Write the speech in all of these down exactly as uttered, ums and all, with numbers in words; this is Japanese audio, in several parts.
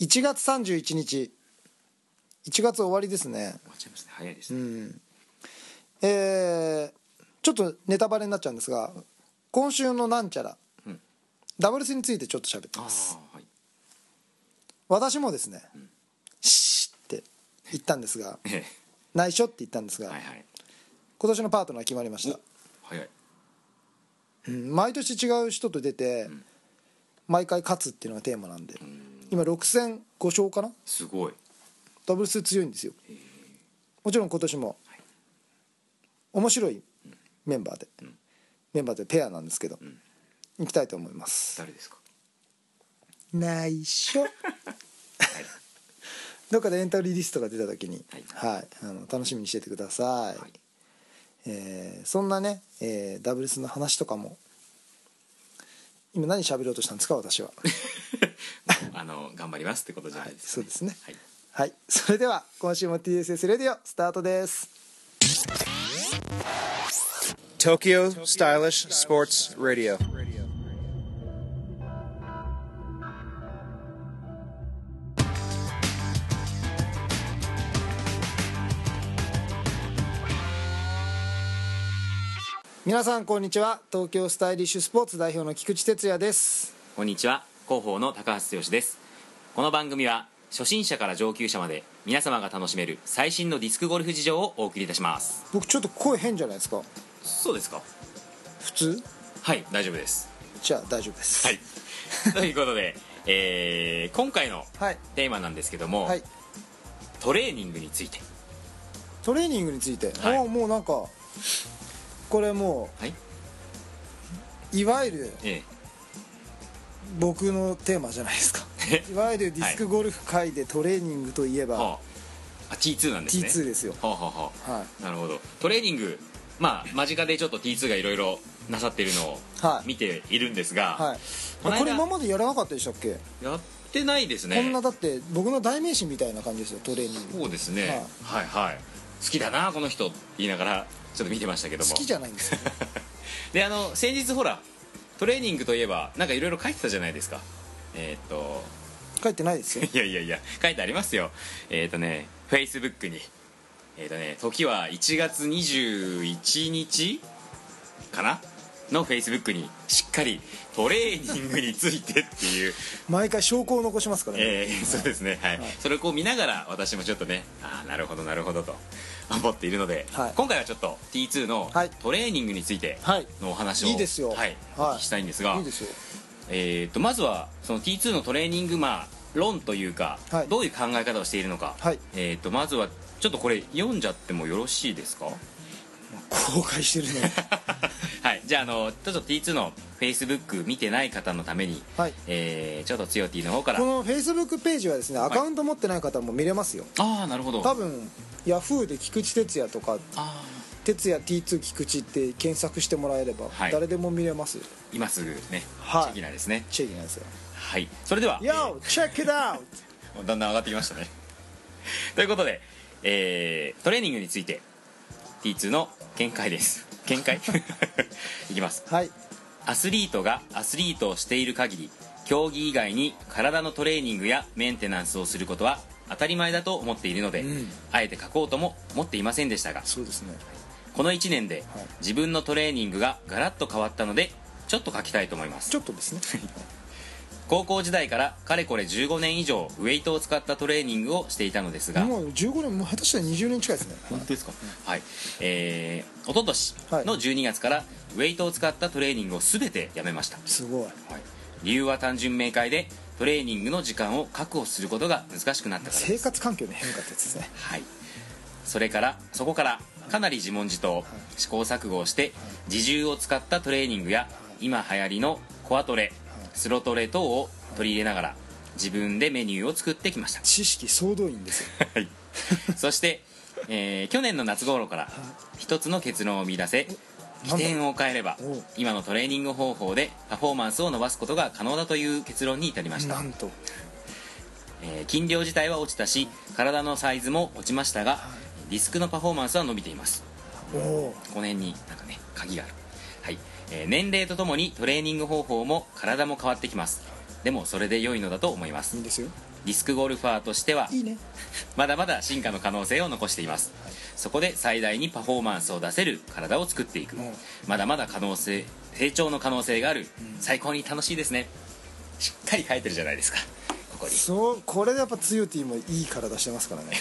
いちがつさんじゅういちにち、いちがつ終わりですね。 終わっちゃいますね。早いですね。 うん、えー、ちょっとネタバレになっちゃうんですが、今週のなんちゃら、うん、ダブルスについてちょっと喋ってます。あ、はい、私もですね、うん、シーって言ったんですが内緒って言ったんですが、はいはい、今年のパートナー決まりました。 早い、 うん、毎年違う人と出て、うん、毎回勝つっていうのがテーマなんで、うん、今ろく戦ご勝かな。 すごい。 ダブルス強いんですよ。もちろん今年も面白いメンバーで、うん、メンバーでペアなんですけど、うん、行きたいと思います。 誰ですか？ 内緒、はい、どっかでエントリーリストが出た時に、はいはい、あの楽しみにしててください。はい、えー、そんなね、えー、ダブルスの話とかも今何喋ろうとしたんですか？私はあの頑張りますってことじゃないですか、ね。 はい、そうですね。はい、はい、それでは今週も ティーエスエス レディオスタートです。 Tokyo Stylish Sports Radio。 皆さんこんにちは。東京スタイリッシュスポーツ代表の菊池哲也です。 こんにちは。広報の高橋剛です。この番組は初心者から上級者まで皆様が楽しめる最新のディスクゴルフ事情をお送りいたします。 僕ちょっと声変じゃないですか？ そうですか？ 普通？ はい、大丈夫です。 じゃあ大丈夫です。 はいということで、えー、今回のテーマなんですけども、はい、トレーニングについて。 トレーニングについて、はい、あもうなんかこれもう、はい、いわゆる、ええ、僕のテーマじゃないですかいわゆるディスクゴルフ界でトレーニングといえば、はい、 あ ティーツー なんですね。 ティーツー ですよ。 はあはあはあ、はい、なるほど。トレーニング、まあ間近でちょっと ティーツー がいろいろなさっているのを見ているんですが、はいはい、これ今までやらなかったでしたっけ？ やってないですね。 こんなだって僕の代名詞みたいな感じですよ、トレーニング。 そうですね、はい、はいはい、好きだなこの人って言いながらちょっと見てましたけども。 好きじゃないんですよ、ね、 であの先日ほらトレーニングといえばなんかいろいろ書いてたじゃないですか。えー、っと書いてないですよ。 いやいやいや書いてありますよ。えー、っとねフェイスブックにえー、っとね時はいちがつにじゅういちにちかなのフェイスブックにしっかりトレーニングについてっていう毎回証拠を残しますからね。 えー、そうですね、はいはい、それをこう見ながら私もちょっとね、ああなるほどなるほどと思っているので、はい、今回はちょっと ティーツー のトレーニングについてのお話を、はい、いいですよ、はい、お聞きしたいんですが、いいですよ。えー、とまずはその ティーツー のトレーニング、まあ、論というか、はい、どういう考え方をしているのか、はい、えー、とまずはちょっとこれ読んじゃってもよろしいですか？ 公開してるねはい、じゃあ、あのちょっと ティーツー のフェイスブック見てない方のために、はい、えー、ちょっとつよ T の方から。 このフェイスブックページはですね、アカウント持ってない方も見れますよ。 ああなるほど。 多分ヤフーで菊池哲也とか哲也 ティーツー 菊池って検索してもらえれば、はい、誰でも見れます。 今すぐね、 はい、 チェキナですね。 チェキナですよ。 はい、それでは Yo! Check it out! だんだん上がってきましたねということで、えー、トレーニングについて ティーツー の見解です。見解いきます、はい、アスリートがアスリートをしている限り競技以外に体のトレーニングやメンテナンスをすることは当たり前だと思っているので、うん、あえて書こうとも思っていませんでしたが、 そうですね、 このいちねんで自分のトレーニングがガラッと変わったのでちょっと書きたいと思います。 ちょっとですね高校時代からかれこれじゅうごねん以上ウェイトを使ったトレーニングをしていたのですが、 もうじゅうごねん、もう下手したらにじゅうねん近いですね。 本当ですか？はい、えー、一昨年のじゅうにがつからウェイトを使ったトレーニングを全てやめました。 すごい、はい、 理由は単純明快でトレーニングの時間を確保することが難しくなったからです。 生活環境の変化ってやつですね。 はい、それからそこからかなり自問自答、試行錯誤をして自重を使ったトレーニングや今流行りのコアトレ、スロトレ等を取り入れながら自分でメニューを作ってきました。 知識総動員ですよはいそして、えー、去年の夏頃から一つの結論を見出せ、起点を変えれば今のトレーニング方法でパフォーマンスを伸ばすことが可能だという結論に至りました。 なんと、 えー、筋量自体は落ちたし体のサイズも落ちましたが、ディスクのパフォーマンスは伸びています。おこの辺になんかね鍵がある。はい、えー、年齢とともにトレーニング方法も体も変わってきます。 でもそれで良いのだと思います。 いいんですよ。 ディスクゴルファーとしてはいいねまだまだ進化の可能性を残しています、はい、そこで最大にパフォーマンスを出せる体を作っていく、うん、まだまだ可能性成長の可能性がある、うん、最高に楽しいですね。しっかり書いてるじゃないですかここに。 そうこれでやっぱつよティもいい体してますからね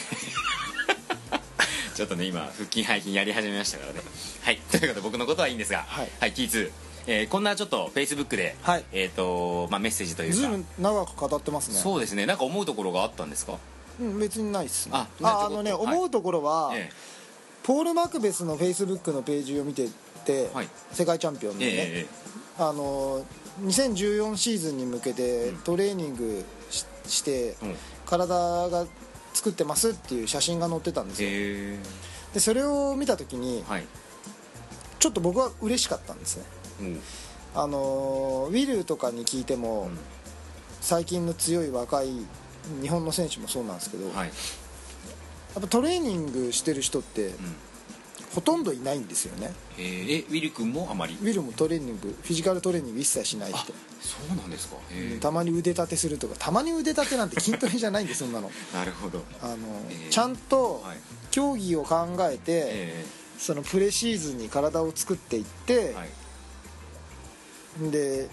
ちょっとね今腹筋背筋やり始めましたからね。はいということで僕のことはいいんですが、はい、はい、ティーツー、えー、こんなちょっとフェイスブックで、はい、えーとまあ、メッセージというかずいぶん長く語ってますね。 そうですね。なんか思うところがあったんですか？ うん、別にないっすね。あああのね、はい、思うところは、ええ、ポール・マクベスのフェイスブックのページを見てて、はい、世界チャンピオンのね、ええ、あのにせんじゅうよんシーズンに向けてトレーニング し,、うん、して、うん、体が作ってますっていう写真が載ってたんですよ。でそれを見た時に、はい、ちょっと僕は嬉しかったんですね。うん、あのウィルとかに聞いても、うん、最近の強い若い日本の選手もそうなんですけど、はい、やっぱトレーニングしてる人って、うん、ほとんどいないんですよね。 えー、ウィル君もあまり？ ウィルもトレーニングフィジカルトレーニング一切しないって。 そうなんですか。 へたまに腕立てするとか。たまに腕立てなんて筋トレじゃないんでそんなのなるほど。 あの、えー、ちゃんと競技を考えて、えー、そのプレシーズンに体を作っていって、はい、で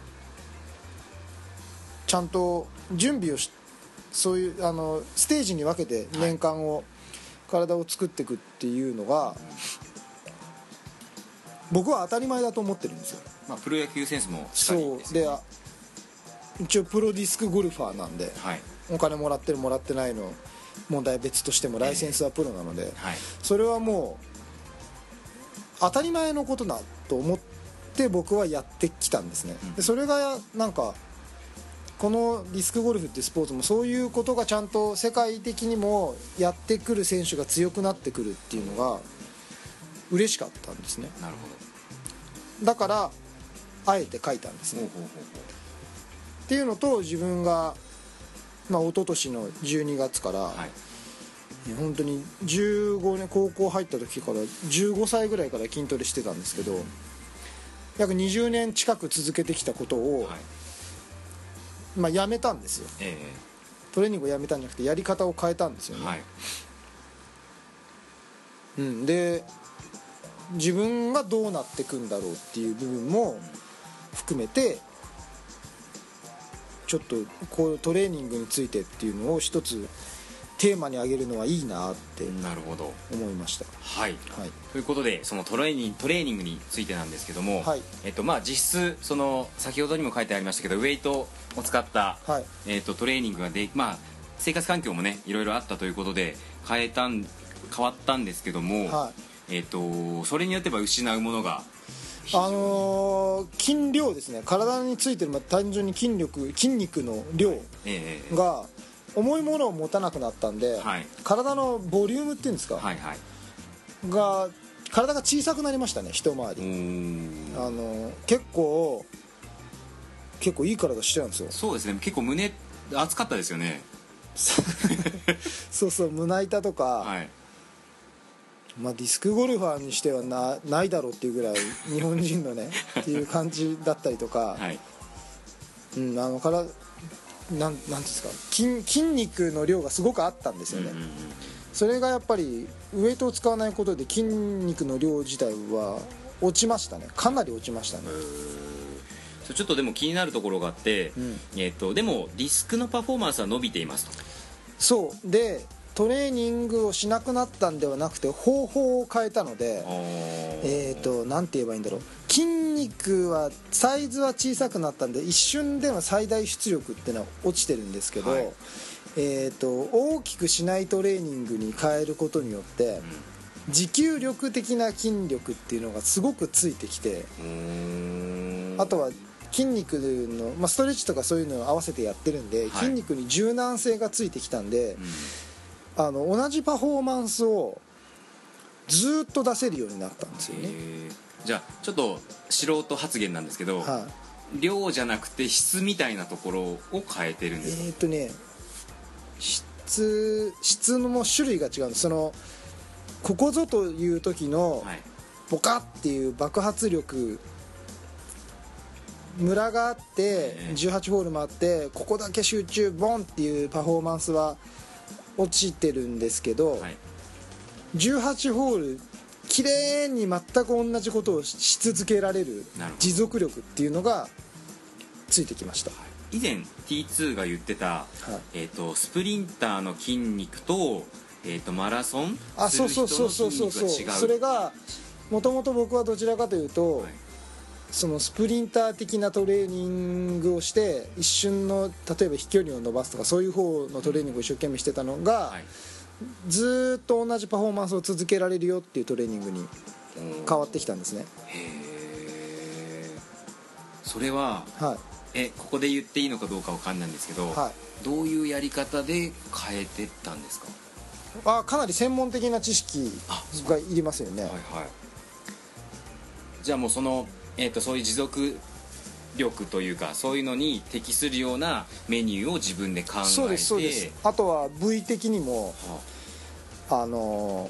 ちゃんと準備をしそういうあのステージに分けて年間を、はい、体を作っていくっていうのが僕は当たり前だと思ってるんですよ。 まあ、プロ野球選手もしっかりですよね。 そうで一応プロディスクゴルファーなんで、はい、お金もらってるもらってないの問題は別としてもライセンスはプロなので、えーはい、それはもう当たり前のことだと思って僕はやってきたんですね、うん、でそれがなんかこのディスクゴルフってスポーツもそういうことがちゃんと世界的にもやってくる選手が強くなってくるっていうのが嬉しかったんですね。 なるほど。だからあえて書いたんですね。ほうほうほうほうっていうのと自分が、まあ、一昨年のじゅうにがつから、はい、本当にじゅうごねん高校入った時からじゅうごさいぐらいから筋トレしてたんですけど約にじゅうねん近く続けてきたことを、はい、まあ、やめたんですよ、えー、トレーニングをやめたんじゃなくてやり方を変えたんですよね、はい、うん、で自分がどうなっていくんだろうっていう部分も含めてちょっとこうトレーニングについてっていうのを一つテーマに挙げるのはいいなって思いました。 はい、はい、ということでそのトレーニング、トレーニングについてなんですけども、はい、えっとまあ、実質その先ほどにも書いてありましたけどウェイトを使った、はい、えっと、トレーニングがで、まあ、生活環境もねいろいろあったということで変えたん変わったんですけども、はい、えっと、それによっては失うものがあのー、筋量ですね。体についてる、まあ、単純に筋力筋肉の量が重いものを持たなくなったんで、はい、体のボリュームっていうんですか、はいはい、が体が小さくなりましたね。一回りあの結構結構いい体してたんですよ。 そうですね。結構胸厚かったですよねそうそう、胸板とか、はい、まあ、ディスクゴルファーにしては な, ないだろうっていうぐらい日本人のねっていう感じだったりとか、はい、うん、あのからなんなんですか 筋, 筋肉の量がすごくあったんですよね、うんうんうん、それがやっぱりウエイトを使わないことで筋肉の量自体は落ちましたね。かなり落ちましたね。 ちょっとでも気になるところがあって、うん、えー、とでもディスクのパフォーマンスは伸びていますと。 そうでトレーニングをしなくなったんではなくて方法を変えたので、えーとなんて言えばいいんだろう、筋肉はサイズは小さくなったんで一瞬での最大出力っていうのは落ちてるんですけど、はい、えーと大きくしないトレーニングに変えることによって、うん、持久力的な筋力っていうのがすごくついてきて、うーん、あとは筋肉の、まあ、ストレッチとかそういうのを合わせてやってるんで、はい、筋肉に柔軟性がついてきたんで、うん、あの同じパフォーマンスをずっと出せるようになったんですよね。 じゃあちょっと素人発言なんですけど、はい、量じゃなくて質みたいなところを変えてるんですか？ えーとね質質のも種類が違うんです。そのここぞという時のボカッっていう爆発力ムラがあってじゅうはちホール回ってここだけ集中ボンっていうパフォーマンスは落ちてるんですけど、はい、じゅうはちホール綺麗に全く同じことをし続けられる持続力っていうのがついてきました。 以前 ティーツー が言ってた、はい、えー、とスプリンターの筋肉と、えー、とマラソンする人の筋肉が違う。 それがもともと僕はどちらかというと、はい、そのスプリンター的なトレーニングをして一瞬の例えば飛距離を伸ばすとかそういう方のトレーニングを一生懸命してたのが、はい、ずっと同じパフォーマンスを続けられるよっていうトレーニングに変わってきたんですね。 へえ。それは、はい、えここで言っていいのかどうかわかんないんですけど、はい、どういうやり方で変えてったんですか？ あ、かなり専門的な知識がいりますよね。はいはい。 じゃあもうその、えー、とそういう持続力というかそういうのに適するようなメニューを自分で考えて。 そうですそうです。あとは部位的にも、はあ、あの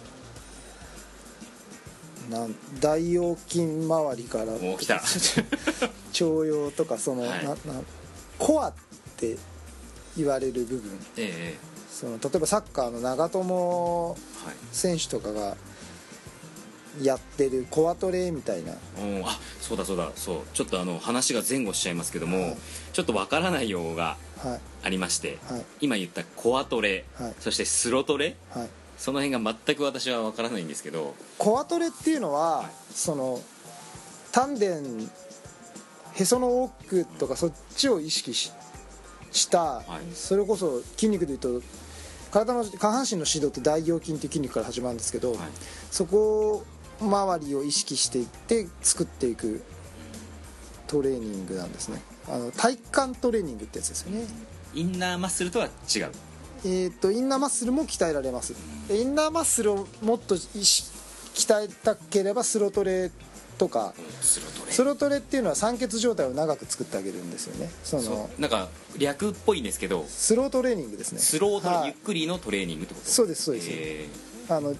なん大腰筋周りからもう来た腸腰とかその、はい、ななコアって言われる部分、ええ、その例えばサッカーの長友選手とかがやってるコアトレみたいな、はい、 あ、そうだそうだ、そうちょっとあの話が前後しちゃいますけども、はい、ちょっとわからない用語がありまして、はい、今言ったコアトレ、はい、そしてスロトレ、はい、その辺が全く私はわからないんですけど、 コアトレっていうのは、はい、その丹田へその奥とかそっちを意識 し, した、はい、それこそ筋肉でいうと体の下半身の指導って大腰筋っていう筋肉から始まるんですけど、はい、そこ周りを意識していって作っていくトレーニングなんですね。あの体幹トレーニングってやつですよね。 インナーマッスルとは違う。 えー、とインナーマッスルも鍛えられます。インナーマッスルをもっと鍛えたければスロトレとか、スロトレスロトレっていうのは酸欠状態を長く作ってあげるんですよね。そのそうなんか略っぽいんですけどスロートレーニングですね。 スロートレ、はい、ゆっくりのトレーニングってこと？ そうですそうです。あの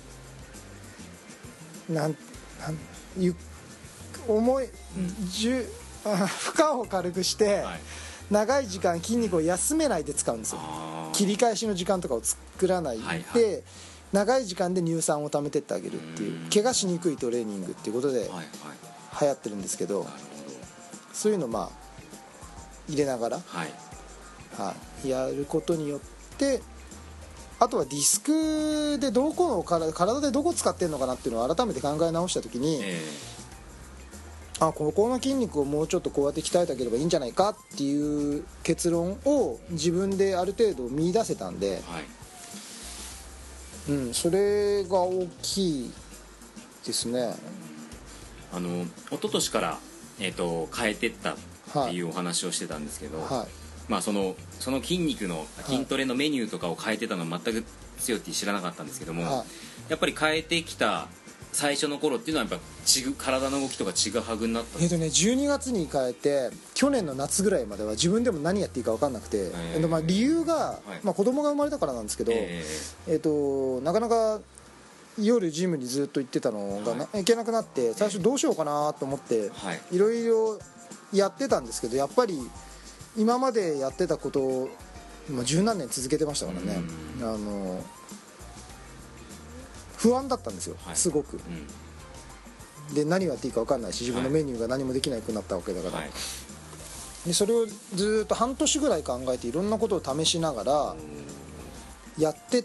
なんなんゆ重い、うん、じゅ負荷を軽くして、はい、長い時間筋肉を休めないで使うんですよ。切り返しの時間とかを作らないで、はいはい、長い時間で乳酸を溜めてってあげるっていう怪我しにくいトレーニングっていうことで流行ってるんですけど、そういうのまあ入れながら、はいはい、やることによって、あとはディスクでどこの体、体でどこ使ってるのかなっていうのを改めて考え直した時に、えー、あここの筋肉をもうちょっとこうやって鍛えてあげればいいんじゃないかっていう結論を自分である程度見出せたんで、はい、うん、それが大きいですね。 あの一昨年から、えーと、変えてったっていうお話をしてたんですけど、はい、まあ、そのその筋肉の筋トレのメニューとかを変えてたのは全く強いって知らなかったんですけども、はい、やっぱり変えてきた最初の頃っていうのはやっぱちぐ体の動きとかちぐはぐになったんですか？ えーとね、じゅうにがつに変えて去年の夏ぐらいまでは自分でも何やっていいか分かんなくて、えーまあ、理由が、はいまあ、子供が生まれたからなんですけど、えーえーとなかなか夜ジムにずっと行ってたのが、はい、行けなくなって最初どうしようかなと思って、はい、いろいろやってたんですけど、やっぱり今までやってたことを十何年続けてましたからね、あの不安だったんですよ、はい、すごく、うん、で何をやっていいか分かんないし自分のメニューが何もできなくなったわけだから、はい、でそれをずっと半年ぐらい考えていろんなことを試しながらやってって、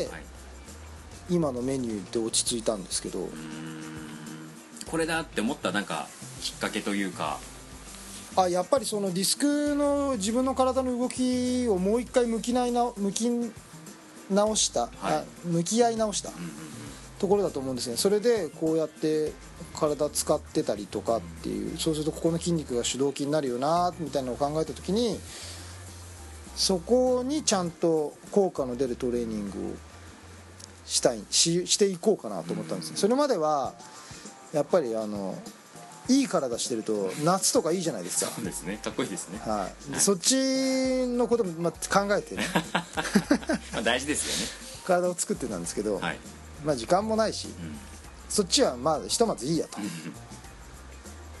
はい、今のメニューで落ち着いたんですけど、うーんこれだって思ったなんかきっかけというか、 あやっぱりそのディスクの自分の体の動きをもう一回向きないな向き直した、はい、あ向き合い直した、うんうんうん、ところだと思うんですね。それでこうやって体使ってたりとかっていう、うん、そうするとここの筋肉が主導筋になるよなみたいなのを考えた時にそこにちゃんと効果の出るトレーニングをしたい し, していこうかなと思ったんですよ。それまではやっぱりあのいい体してると夏とかいいじゃないですか。 そうですね、かっこいいですね、 はいはい、そっちのことも、まあ、考えてねまあ大事ですよね。 体を作ってたんですけど、はいまあ、時間もないし、うん、そっちはまあひとまずいいやと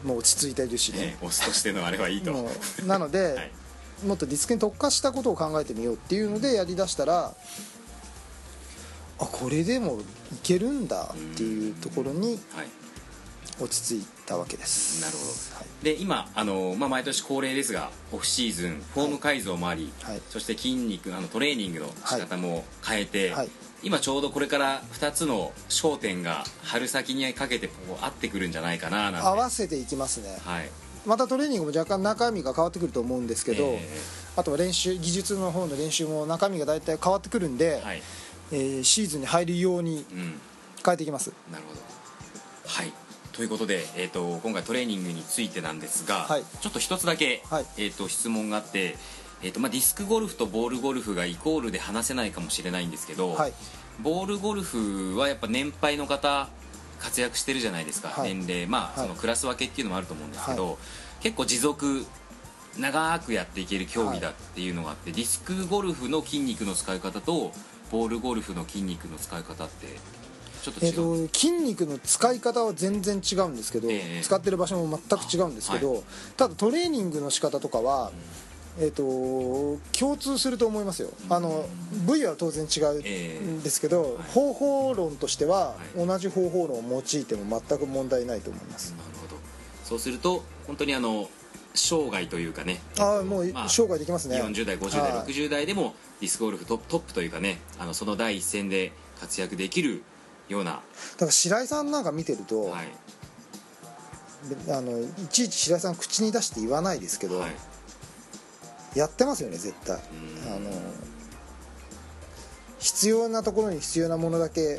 もう落ち着いてるしね、 オスとしてのあれはいいとなので、はい、もっとディスクに特化したことを考えてみようっていうのでやりだしたら、あこれでもいけるんだっていうところに落ち着いたわけです。 なるほど、はい、で今あの、まあ、毎年恒例ですがオフシーズンフォーム改造もあり、はい、そして筋肉あのトレーニングの仕方も変えて、はいはい、今ちょうどこれからふたつの焦点が春先にかけてこう合ってくるんじゃないかななんて。 合わせていきますね、 はい、 またトレーニングも若干中身が変わってくると思うんですけど、えー、あとは練習技術の方の練習も中身が大体変わってくるんで、はい、えー、シーズンに入るように変えていきます、 うん、なるほど。はい、ということで、えー、と今回トレーニングについてなんですが、はい、ちょっと一つだけ、はい、えー、と質問があって、えーとまあ、ディスクゴルフとボールゴルフがイコールで話せないかもしれないんですけど、はい、ボールゴルフはやっぱ年配の方活躍してるじゃないですか、はい、年齢、まあ、そのクラス分けっていうのもあると思うんですけど、はい、結構持続長くやっていける競技だっていうのがあって、はい、ディスクゴルフの筋肉の使い方とボールゴルフの筋肉の使い方ってちょっと違うんですか？ えーと、筋肉の使い方は全然違うんですけど、えー、使ってる場所も全く違うんですけど、はい、ただトレーニングの仕方とかは、うん、えーと共通すると思いますよ。あの部位は当然違うんですけど、えー、方法論としては同じ方法論を用いても全く問題ないと思います。 なるほど。そうすると本当にあの生涯というかね、 ああもう生涯できますね。 よんじゅう代ごじゅう代、はい、ろくじゅう代でもディスクゴルフトップというかね、あのその第一線で活躍できるような。だから白井さんなんか見てると、はい、あのいちいち白井さん口に出して言わないですけど、はい、やってますよね絶対。あの必要なところに必要なものだけ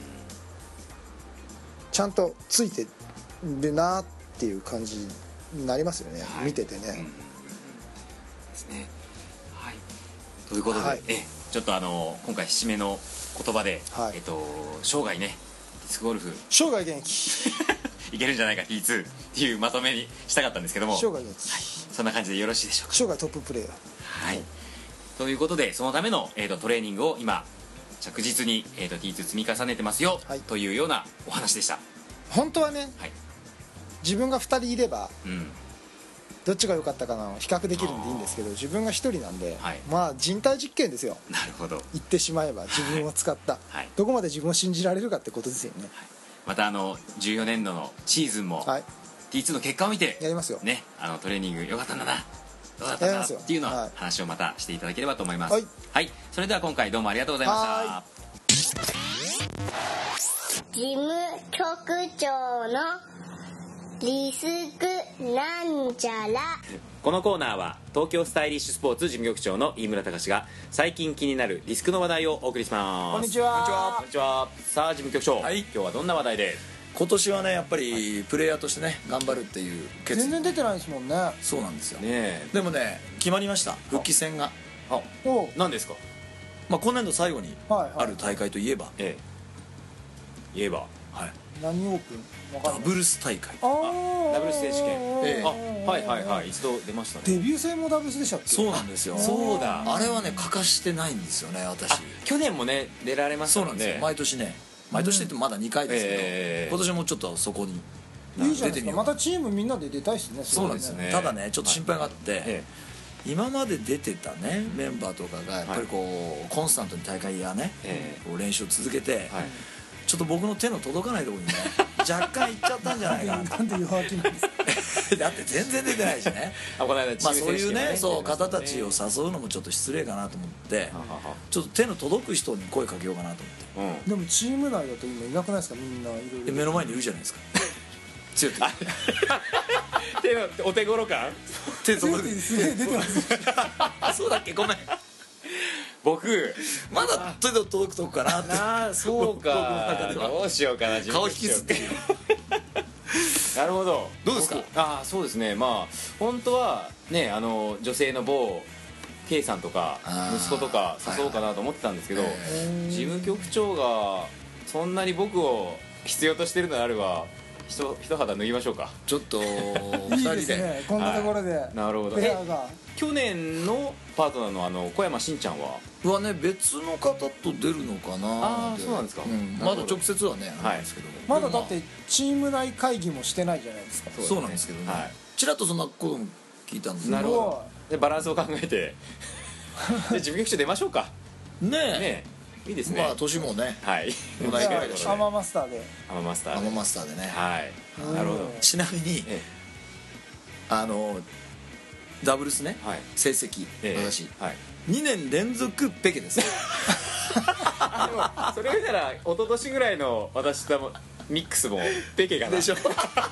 ちゃんとついてるなっていう感じになりますよね、はい、見ててね、うん、ですね。はい、ということで、はい、えちょっとあの今回締めの言葉で、はい、えっと生涯ねディスクゴルフ生涯元気いけるんじゃないか ティーツー っていうまとめにしたかったんですけども、 生涯元気、はい、 そんな感じでよろしいでしょうか。 生涯トッププレーヤー、 はい、ということでそのための、えー、とトレーニングを今着実に、えー、と ティーツー 積み重ねてますよ、はい、というようなお話でした。 本当はね、はい、自分がふたりいれば、 うん、 どっちが良かったかな比較できるんでいいんですけど、自分がひとりなんで、はい、まあ人体実験ですよ。 なるほど。 言ってしまえば自分を使った、はい、どこまで自分を信じられるかってことですよね、はい、 またあのじゅうよねんどのシーズンも、はい、ティーツー の結果を見てやりますよ、 ね、あのトレーニング良かったんだなどうだったんだなっていうのは話をまたしていただければと思います。はい、はい、それでは今回どうもありがとうございました。 事務局長のリスクなんちゃら。 このコーナーは東京スタイリッシュスポーツ事務局長の飯村隆が最近気になるディスクの話題をお送りします。 こんにちは。 こんにちは。さあ事務局長、はい、今日はどんな話題で。 今年はねやっぱりプレイヤーとしてね頑張るっていう決意。 全然出てないですもんね。 そうなんですよ、 ね、 でもね決まりました、復帰戦が。 あお何ですか。 まあ、今年度最後にある大会といえば、はいはい、ええ、言えば、 はい、 何オープンダブルス大会。 あダブルス選手権、ええ、あはいはいはい、一度出ましたね。 デビュー戦もダブルスでしたっけ。 そうなんですよ。 そうだ、 あれはね欠かしてないんですよね私。 去年もね出られましたもんね。 そうなんですよ、毎年ね毎年って言ってもまだにかいですけど、えー、今年もちょっとそこにいいじゃないですか。またチームみんなで出たいですね。 そうなんですね。ただねちょっと心配があって、はい、今まで出てたねメンバーとかがやっぱりこう、はい、コンスタントに大会やね、えー、こう練習を続けて、はい、ちょっと僕の手の届かないところにね若干いっちゃったんじゃないかな。 なんで弱気なんですか。 だって全然出てないしねあこの間チーム選手権、ね、まあ、そういうねそう方たちを誘うのもちょっと失礼かなと思ってちょっと手の届く人に声かけようかなと思って、 うん、でもチーム内だと今いなくないですか。みんないろいろ目の前にいるじゃないですか強く手のお手頃感手届くすげえ出てますあそうだっけごめん僕まだ手の届くとこかなって。 ああそうかどうしようかな。 顔引きずってなるほど。 どうですか。 ああそうですね。まあ本当はねあの女性の某 K さんとか息子とか誘おうかなと思ってたんですけど、はいはい、事務局長がそんなに僕を必要としてるのであれば一一肌脱ぎましょうか。 ちょっといいですね、こんなところで。 なるほど。 ペアが去年のパートナーのあの小山しんちゃんははね、別の方と出るのかな。 ああ、そうなんですか。 まだ直接はねあれなんですけど、 まだだってチーム内会議もしてないじゃないですか。 そうなんですけどね、ちらっとそんなことも聞いたんです。 なるほど。でバランスを考えてで事務局長出ましょうか。 ねえいいですね。 まあ年もね、 はい同じぐらいでしょ。 アママスターでアママスターアママスターでね。 はい、なるほど。 ちなみにあのダブルスね、成績私にねん連続ペケです。でもそれ見たら一昨年ぐらいの私とミックスもペケかなでしょ。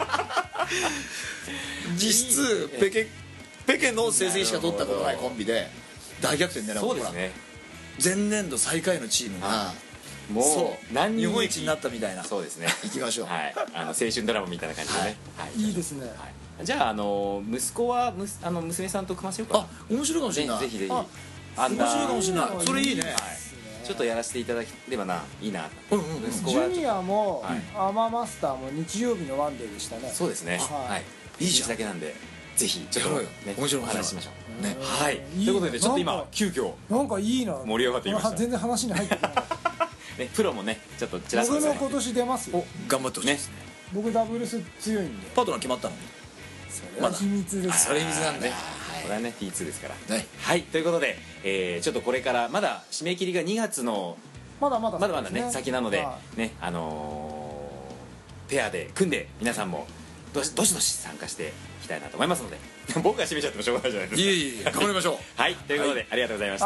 実質ペケペケの成績しか取ったことないコンビで大逆転狙う。 そうですね。 前年度最下位のチームがもう何日本一になったみたいな。 そうですね。 行きましょう。 はい、あの青春ドラマみたいな感じでね。 いいですね。 じゃああの息子はむあの娘さんと組ませようか。 あ、面白いかもしれない。 ぜひぜひ。 面白いかもしれない。それいいね。 ちょっとやらせていただければないいな。 ジュニアもアママスターも日曜日のワンデーでしたね。 そうですね。はい。いいじゃんだけなんでぜひちょっとね面白い話しましょうね。はい。ということでちょっと今急遽なんかいいな盛り上がっていました。 全然話に入ってない。 ね、プロもねちょっとちらっと僕も今年出ますよ。 頑張ってほしいですね。 僕ダブルス強いんで。 パートナー決まったの？ それは秘密です。 それ秘密なんで、 これはね ティーツー ですから。はい、ということでちょっとこれからまだ締め切りがにがつのまだまだまだまだね先なのでね、あのペアで組んで皆さんもどしどしどし参加していきたいなと思いますので、僕が締めちゃってもしょうがないじゃないですか。 いえいえ、頑張りましょう。 はい、ということでありがとうございました。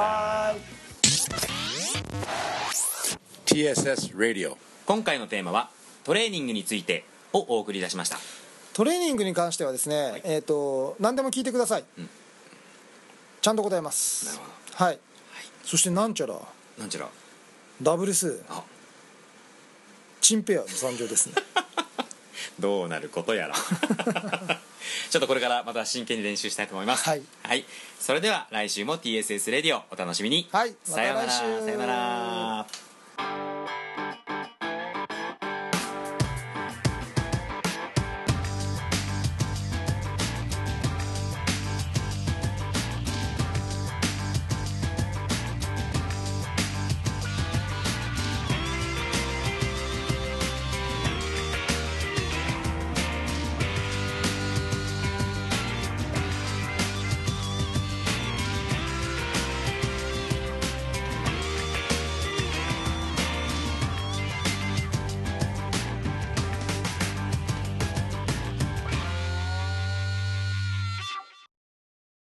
ティーエスエス Radio。 今回のテーマはトレーニングについてをお送り出しました。 トレーニングに関してはですね、はい、えっ、ー、と何でも聞いてください、うん、ちゃんと答えます。なるほど。はい、はい、そしてなんちゃらなんちゃらダブルスチンペアの参上ですね。 どうなることやら。ちょっとこれからまた真剣に練習したいと思います。はい、はい、それでは来週も ティーエスエス レディオお楽しみに。 はい、 さようなら。 また来週。 さようなら。